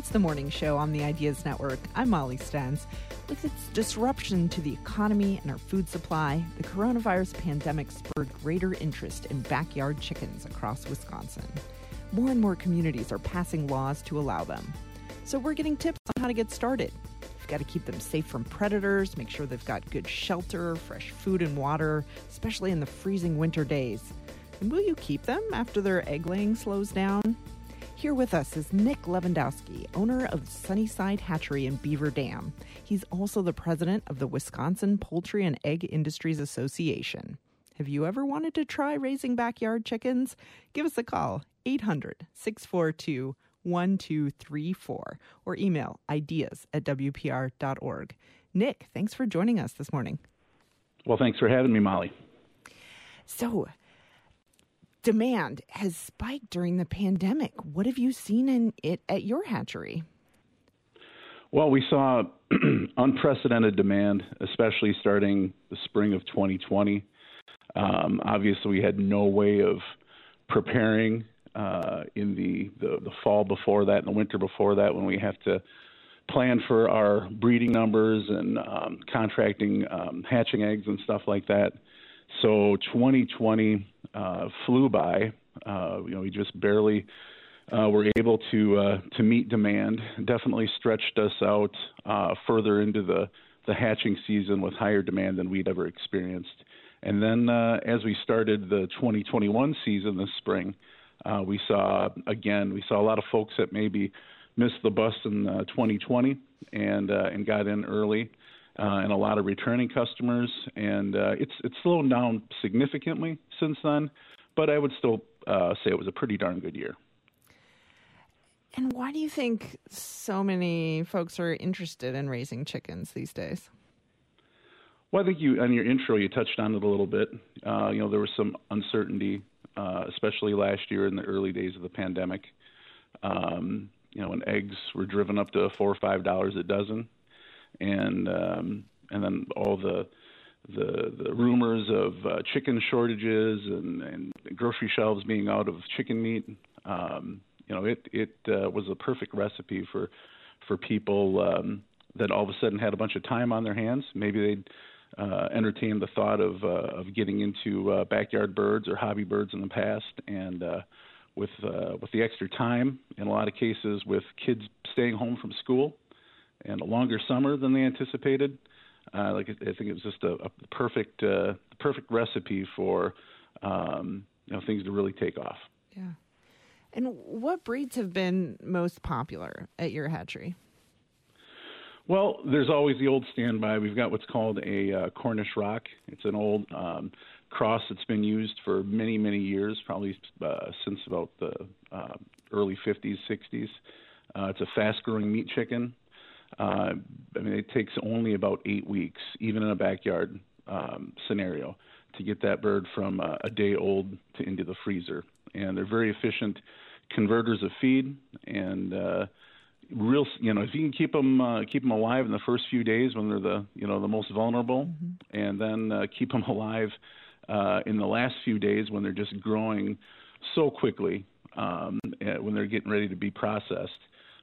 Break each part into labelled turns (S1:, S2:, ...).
S1: It's the morning show on the Ideas Network. I'm Molly Stens. With its disruption to the economy and our food supply, the coronavirus pandemic spurred greater interest in backyard chickens across Wisconsin. More and more communities are passing laws to allow them. So we're getting tips on how to get started. You've got to keep them safe from predators, make sure they've got good shelter, fresh food and water, especially in the freezing winter days. And will you keep them after their egg laying slows down? Here with us is Nick Lewandowski, owner of Sunnyside Hatchery in Beaver Dam. He's also the president of the Wisconsin Poultry and Egg Industries Association. Have you ever wanted to try raising backyard chickens? Give us a call, 800-642-1234, or email ideas@wpr.org. Nick, thanks for joining us this morning.
S2: Well, thanks for having me, Molly.
S1: So, demand has spiked during the pandemic. What have you seen in it at your hatchery?
S2: Well, we saw unprecedented demand, especially starting the spring of 2020. Obviously, we had no way of preparing in the fall before that and the winter before that, when we have to plan for our breeding numbers and contracting hatching eggs and stuff like that. So 2020 flew by. We just barely were able to meet demand. Definitely stretched us out further into the hatching season with higher demand than we'd ever experienced. And then as we started the 2021 season this spring, we saw a lot of folks that maybe missed the bus in 2020 and got in early. And a lot of returning customers, and it's slowed down significantly since then, but I would still say it was a pretty darn good year.
S1: And why do you think so many folks are interested in raising chickens these days?
S2: Well, I think on your intro, you touched on it a little bit. There was some uncertainty, especially last year in the early days of the pandemic. When eggs were driven up to $4 or $5 a dozen. And then all the rumors of chicken shortages and grocery shelves being out of chicken meat, it was a perfect recipe for people that all of a sudden had a bunch of time on their hands. Maybe they'd entertained the thought of getting into backyard birds or hobby birds in the past, and with the extra time, in a lot of cases with kids staying home from school, and a longer summer than they anticipated. I think it was just a perfect recipe for things to really take off.
S1: Yeah. And what breeds have been most popular at your hatchery?
S2: Well, there's always the old standby. We've got what's called a Cornish Rock. It's an old cross that's been used for many, many years, probably since about the early 50s, 60s. It's a fast-growing meat chicken. It takes only about 8 weeks, even in a backyard scenario, to get that bird from a day old to into the freezer. And they're very efficient converters of feed, and if you can keep them alive in the first few days when they're the most vulnerable, mm-hmm. and then keep them alive in the last few days when they're just growing so quickly, when they're getting ready to be processed.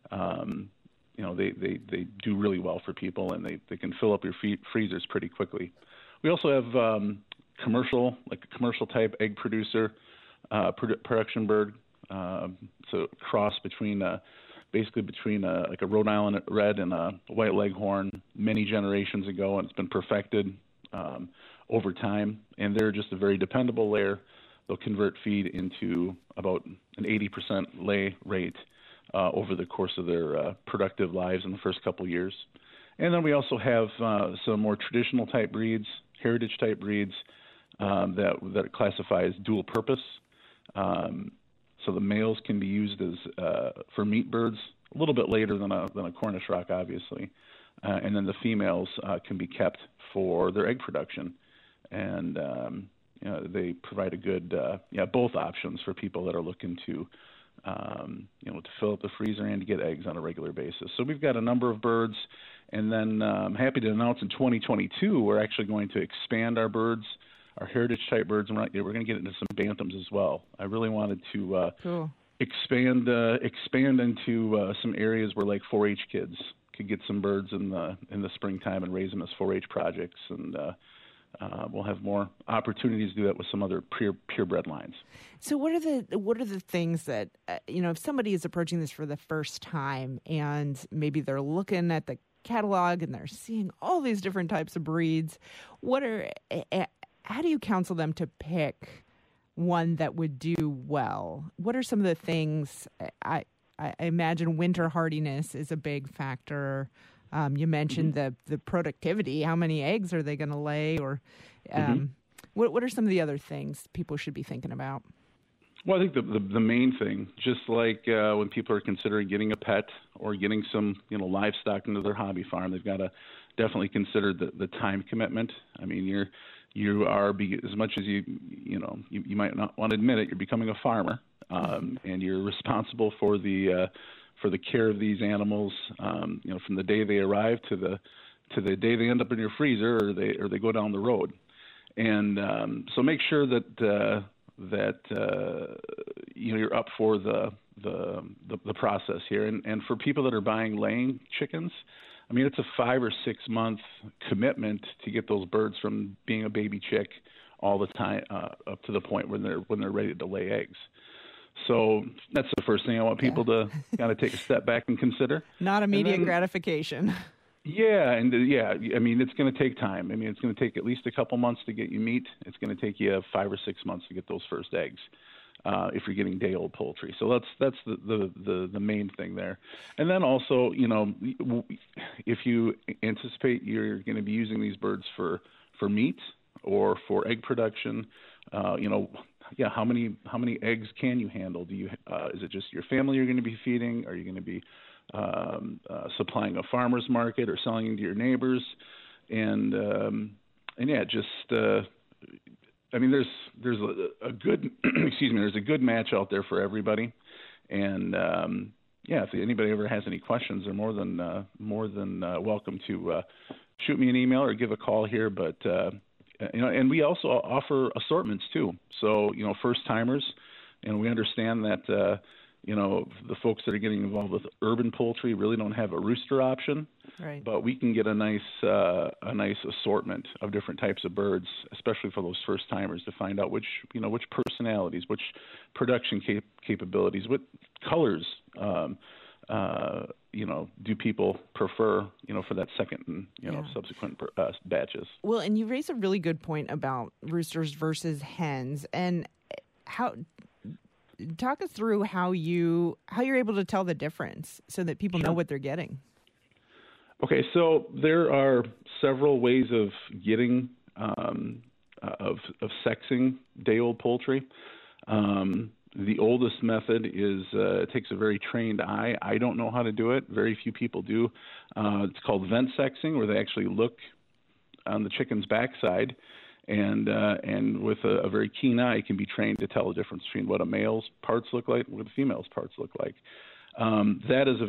S2: They do really well for people, and they can fill up your freezers pretty quickly. We also have a commercial type egg producer production bird. So a cross between between a Rhode Island Red and a White Leghorn many generations ago, and it's been perfected over time. And they're just a very dependable layer. They'll convert feed into about an 80% lay rate over the course of their productive lives in the first couple years. And then we also have some more traditional type breeds, heritage type breeds that classify as dual purpose. So the males can be used as for meat birds a little bit later than a Cornish Rock, obviously, and then the females can be kept for their egg production, and they provide a good both options for people that are looking to to fill up the freezer and to get eggs on a regular basis. So we've got a number of birds, and then I'm happy to announce in 2022 we're actually going to expand our birds, our heritage type birds, and we're going to get into some bantams as well. I really wanted to expand into some areas where like 4-H kids could get some birds in the springtime and raise them as 4-H projects, and we'll have more opportunities to do that with some other purebred lines.
S1: So what are the things that if somebody is approaching this for the first time and maybe they're looking at the catalog and they're seeing all these different types of breeds, how do you counsel them to pick one that would do well? What are some of the things? I imagine winter hardiness is a big factor. You mentioned the productivity. How many eggs are they going to lay? Or what are some of the other things people should be thinking about?
S2: Well, I think the main thing, just like when people are considering getting a pet or getting some livestock into their hobby farm, they've got to definitely consider the time commitment. I mean, you are, as much as you might not want to admit it, you're becoming a farmer, and you're responsible for the care of these animals, from the day they arrive to the day they end up in your freezer or they go down the road. And so make sure that you're up for the process here. And for people that are buying laying chickens, I mean, it's a 5 or 6 month commitment to get those birds from being a baby chick all the time up to the point when they're ready to lay eggs. So that's the first thing I want people to kind of take a step back and consider.
S1: Not immediate gratification.
S2: Yeah, I mean, it's going to take time. I mean, it's going to take at least a couple months to get you meat. It's going to take you 5 or 6 months to get those first eggs if you're getting day-old poultry. So that's the main thing there. And then also, if you anticipate you're going to be using these birds for meat or for egg production, how many eggs can you handle? Is it just your family you're going to be feeding? Are you going to be supplying a farmer's market or selling to your neighbors? I mean, there's a good there's a good match out there for everybody. And if anybody ever has any questions, they're more than welcome to shoot me an email or give a call here. But and we also offer assortments too. So first timers, and we understand that the folks that are getting involved with urban poultry really don't have a rooster option. Right. But we can get a nice assortment of different types of birds, especially for those first timers, to find out which personalities, which production capabilities, what colors do people prefer, for that second and, subsequent batches.
S1: Well, and you raise a really good point about roosters versus hens, and talk us through how you're able to tell the difference so that people know what they're getting.
S2: Okay, so there are several ways of getting of sexing day-old poultry. The oldest method is it takes a very trained eye. I don't know how to do it. Very few people do. It's called vent sexing, where they actually look on the chicken's backside, and with a very keen eye can be trained to tell the difference between what a male's parts look like and what a female's parts look like. That is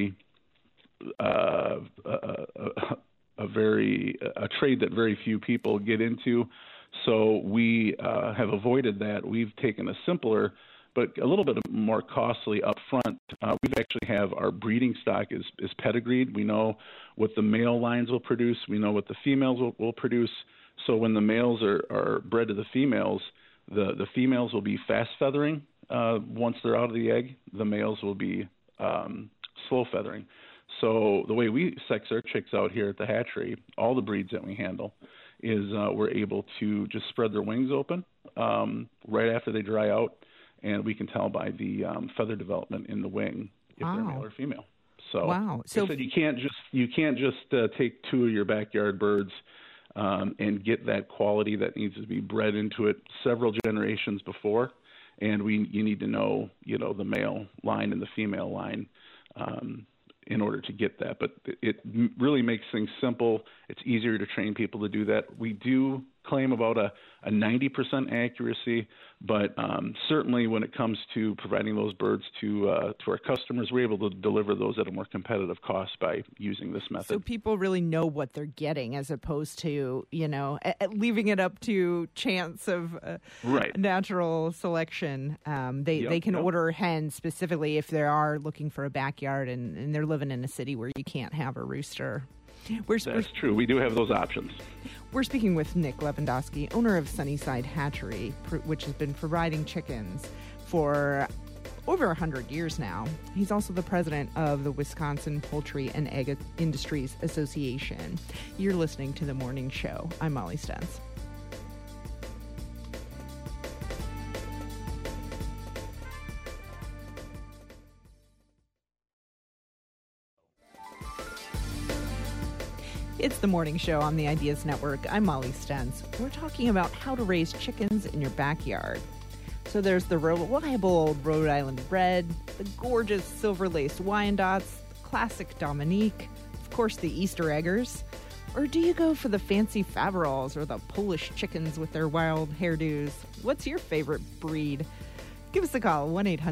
S2: a trade that very few people get into. So we have avoided that. We've taken a simpler but a little bit more costly up front. We actually have our breeding stock is pedigreed. We know what the male lines will produce. We know what the females will produce. So when the males are bred to the females will be fast feathering once they're out of the egg. The males will be slow feathering. So the way we sex our chicks out here at the hatchery, all the breeds that we handle, is we're able to just spread their wings open right after they dry out, and we can tell by the feather development in the wing if they're male or female. So, So I said you can't just take two of your backyard birds and get that quality that needs to be bred into it several generations before, and you need to know the male line and the female line in order to get that. But it really makes things simple. It's easier to train people to do that. We do claim about a 90% accuracy, but certainly when it comes to providing those birds to our customers, we're able to deliver those at a more competitive cost by using this method.
S1: So people really know what they're getting, as opposed to leaving it up to chance of natural selection. They can order hens specifically if they are looking for a backyard and they're living in a city where you can't have a rooster.
S2: That's true. We do have those options.
S1: We're speaking with Nick Lewandowski, owner of Sunnyside Hatchery, which has been providing chickens for over 100 years now. He's also the president of the Wisconsin Poultry and Egg Industries Association. You're listening to The Morning Show. I'm Molly Stentz. It's The Morning Show on the Ideas Network. I'm Molly Stentz. We're talking about how to raise chickens in your backyard. So there's the reliable old Rhode Island Red, the gorgeous silver lace Wyandottes, the classic Dominique, of course the Easter eggers. Or do you go for the fancy Faverolles or the Polish chickens with their wild hairdos? What's your favorite breed? Give us a call,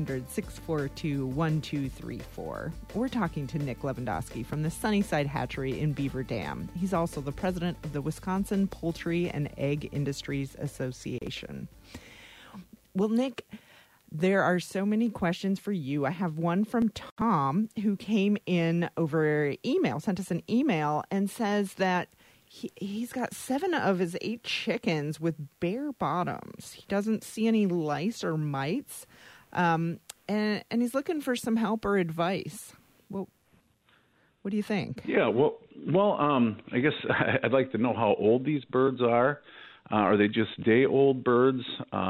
S1: 1-800-642-1234. We're talking to Nick Lewandowski from the Sunnyside Hatchery in Beaver Dam. He's also the president of the Wisconsin Poultry and Egg Industries Association. Well, Nick, there are so many questions for you. I have one from Tom, who came in over email, sent us an email, and says that he's got 7 of his 8 chickens with bare bottoms. He doesn't see any lice or mites, and he's looking for some help or advice. Well, what do you think?
S2: Yeah, well, I guess I'd like to know how old these birds are. Are they just day-old birds?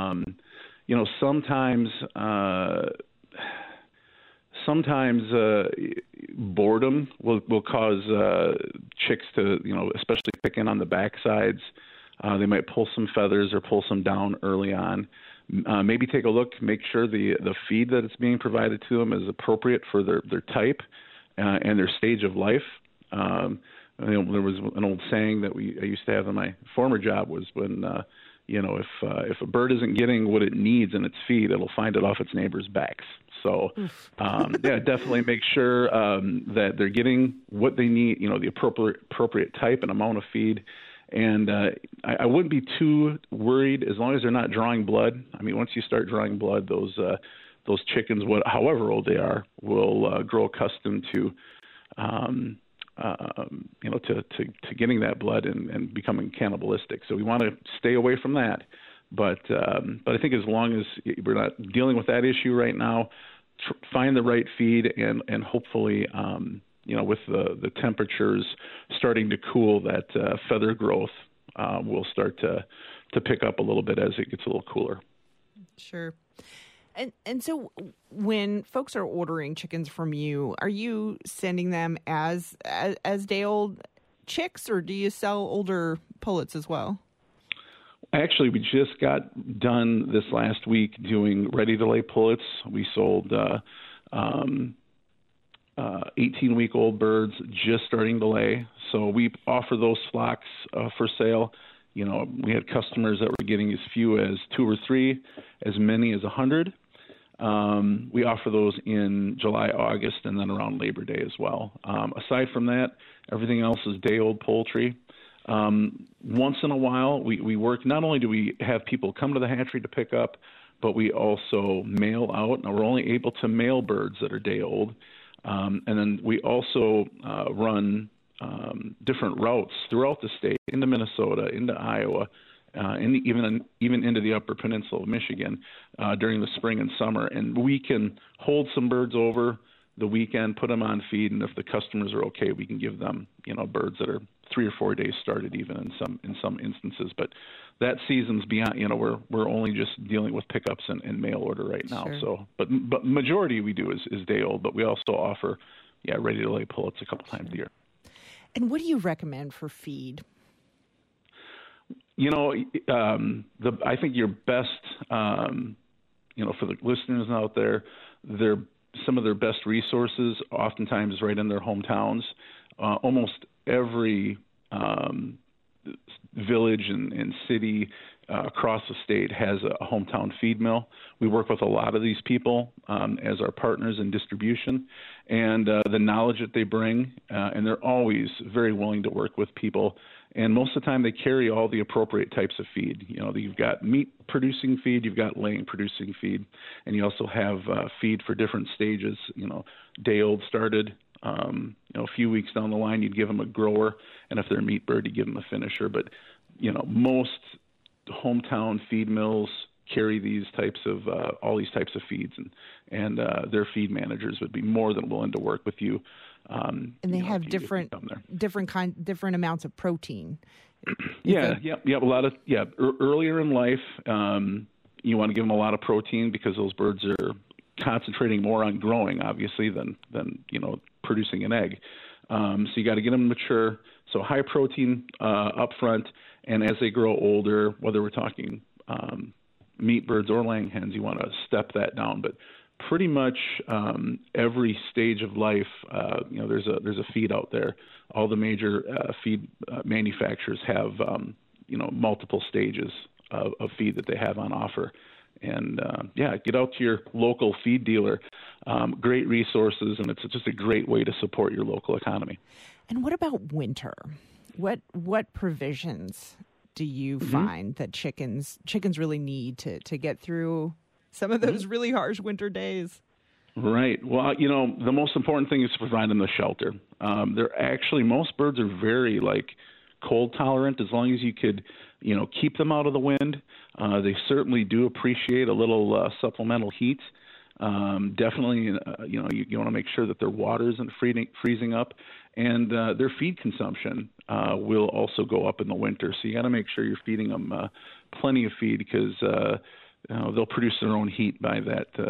S2: Sometimes boredom will cause chicks to, especially picking on the backsides. They might pull some feathers or pull some down early on. Maybe take a look, make sure the feed that is being provided to them is appropriate for their type and their stage of life. There was an old saying that I used to have in my former job was when if a bird isn't getting what it needs in its feed, it'll find it off its neighbor's backs. So, definitely make sure that they're getting what they need, the appropriate type and amount of feed. And I wouldn't be too worried as long as they're not drawing blood. I mean, once you start drawing blood, those chickens, however old they are, will grow accustomed to getting that blood and becoming cannibalistic. So we want to stay away from that. But I think as long as we're not dealing with that issue right now, find the right feed and hopefully, with the temperatures starting to cool, that feather growth will start to pick up a little bit as it gets a little cooler.
S1: Sure. And so when folks are ordering chickens from you, are you sending them as day-old chicks, or do you sell older pullets as well?
S2: Actually, we just got done this last week doing ready-to-lay pullets. We sold 18-week-old birds just starting to lay. So we offer those flocks for sale. We had customers that were getting as few as 2 or 3, as many as 100. We offer those in July, August, and then around Labor Day as well. Aside from that, everything else is day-old poultry. Once in a while, we work, not only do we have people come to the hatchery to pick up, but we also mail out. Now, we're only able to mail birds that are day-old. And then we also run different routes throughout the state, into Minnesota, into Iowa, and even into the Upper Peninsula of Michigan during the spring and summer. And we can hold some birds over the weekend, put them on feed, and if the customers are okay, we can give them, birds that are 3 or 4 days started, even in some instances. But that season's beyond. We're only just dealing with pickups and mail order right now.
S1: Sure.
S2: So, but majority we do is day old, but we also offer ready to lay pullets a couple times a year.
S1: And what do you recommend for feed?
S2: I think your best, for the listeners out there, some of their best resources oftentimes right in their hometowns. Almost every village and city across the state has a hometown feed mill. We work with a lot of these people as our partners in distribution, and the knowledge that they bring, and they're always very willing to work with people. And most of the time, they carry all the appropriate types of feed. You know, you've got meat-producing feed, you've got laying-producing feed, and you also have feed for different stages. You know, day-old started. You know, a few weeks down the line, you'd give them a grower, and if they're a meat bird, you give them a finisher. But you know, most hometown feed mills carry these types of all these types of feeds, and their feed managers would be more than willing to work with you.
S1: And they have different amounts of protein.
S2: A lot of earlier in life, you want to give them a lot of protein because those birds are concentrating more on growing, obviously, than you know, producing an egg. So you got to get them mature. So high protein up front, and as they grow older, whether we're talking meat birds or laying hens, you want to step that down. But pretty much every stage of life, you know, there's a feed out there. All the major feed manufacturers have you know, multiple stages of feed that they have on offer. And get out to your local feed dealer. Great resources, and it's just a great way to support your local economy.
S1: And what about winter? What provisions do you find that chickens really need to get through some of those really harsh winter days?
S2: Right. Well, you know, the most important thing is to provide them the shelter. Most birds are very cold tolerant as long as you could, you know, keep them out of the wind. They certainly do appreciate a little supplemental heat. Definitely, you know, you want to make sure that their water isn't freezing up, and their feed consumption will also go up in the winter. So you got to make sure you're feeding them plenty of feed because they'll produce their own heat by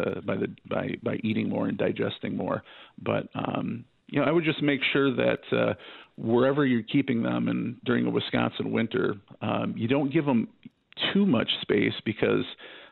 S2: eating more and digesting more. But you know, I would just make sure that wherever you're keeping them, and during the Wisconsin winter, you don't give them too much space because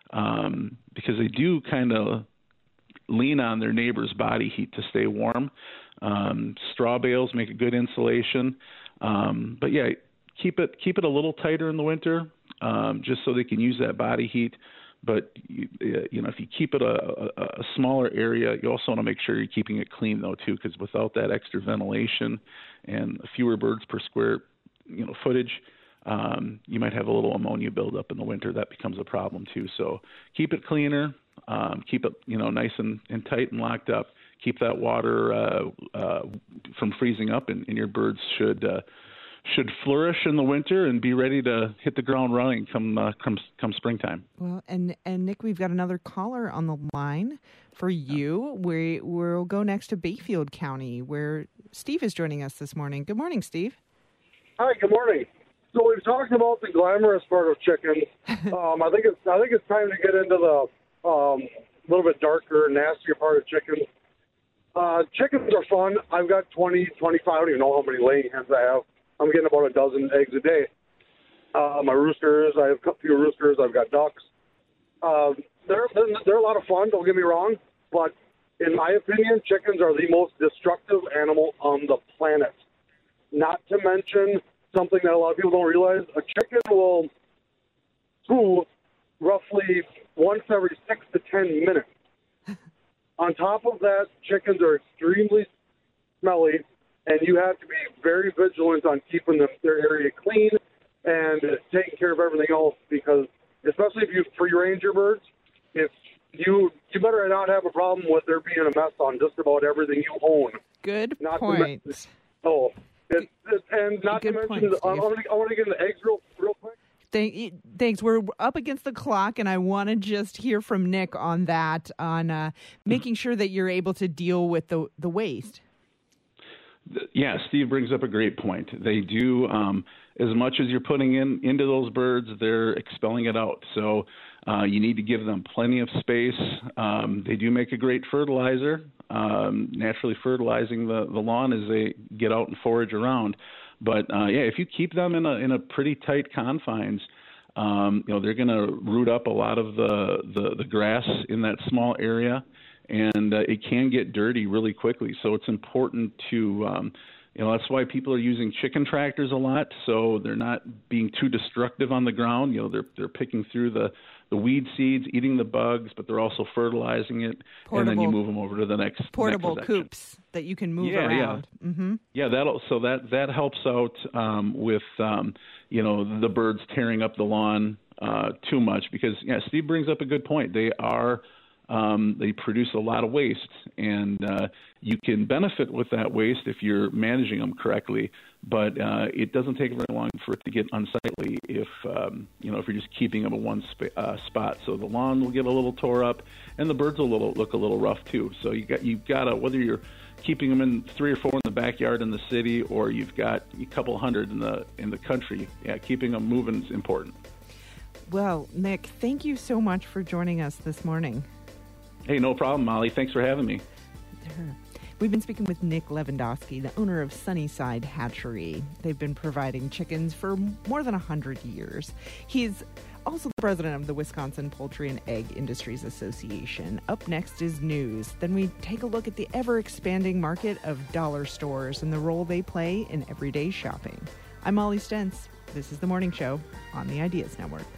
S2: they do kind of lean on their neighbor's body heat to stay warm. Straw bales make a good insulation, but yeah, keep it a little tighter in the winter, just so they can use that body heat. But you know, if you keep it a smaller area, you also want to make sure you're keeping it clean though too, because without that extra ventilation and fewer birds per square footage, you might have a little ammonia buildup in the winter. That becomes a problem too. So keep it cleaner, keep it nice and tight and locked up. Keep that water from freezing up, and your birds should flourish in the winter and be ready to hit the ground running come springtime.
S1: Well, and Nick, we've got another caller on the line for you. We'll go next to Bayfield County, where Steve is joining us this morning. Good morning, Steve.
S3: Hi, good morning. So we've talked about the glamorous part of chickens. I think it's time to get into the little bit darker, nastier part of chickens. Chickens are fun. I've got 20, 25, I don't even know how many laying hens I have. I'm getting about a dozen eggs a day. My roosters, I have a few roosters. I've got ducks. They're a lot of fun, don't get me wrong. But in my opinion, chickens are the most destructive animal on the planet. Not to mention something that a lot of people don't realize. A chicken will poo roughly once every 6 to 10 minutes. On top of that, chickens are extremely smelly, and you have to be very vigilant on keeping their area clean and taking care of everything else, because especially if you free-range your birds, if you better not have a problem with there being a mess on just about everything you own.
S1: Good point.
S3: And not to mention, I want to get into eggs real quick.
S1: Thanks. We're up against the clock, and I want to just hear from Nick on that, on making sure that you're able to deal with the waste.
S2: Yeah, Steve brings up a great point. They do, as much as you're putting into those birds, they're expelling it out. So you need to give them plenty of space. They do make a great fertilizer, naturally fertilizing the lawn as they get out and forage around. But if you keep them in a pretty tight confines, they're going to root up a lot of the grass in that small area, and it can get dirty really quickly. So it's important to That's why people are using chicken tractors a lot, so they're not being too destructive on the ground. They're picking through the weed seeds, eating the bugs, but they're also fertilizing it, and then you move them over to the next
S1: portable
S2: next
S1: coops that you can move around.
S2: Yeah,
S1: mm-hmm.
S2: Yeah. That helps out with the birds tearing up the lawn too much, because Steve brings up a good point. They produce a lot of waste, and you can benefit with that waste if you're managing them correctly. But it doesn't take very long for it to get unsightly if you're just keeping them in one spot. So the lawn will get a little tore up, and the birds will look a little rough too. So you've got to, whether you're keeping them in 3 or 4 in the backyard in the city, or you've got a couple hundred in the country, keeping them moving is important.
S1: Well, Nick, thank you so much for joining us this morning.
S2: Hey, no problem, Molly. Thanks for having me.
S1: Sure. We've been speaking with Nick Lewandowski, the owner of Sunnyside Hatchery. They've been providing chickens for more than 100 years. He's also the president of the Wisconsin Poultry and Egg Industries Association. Up next is news. Then we take a look at the ever-expanding market of dollar stores and the role they play in everyday shopping. I'm Molly Stentz. This is The Morning Show on the Ideas Network.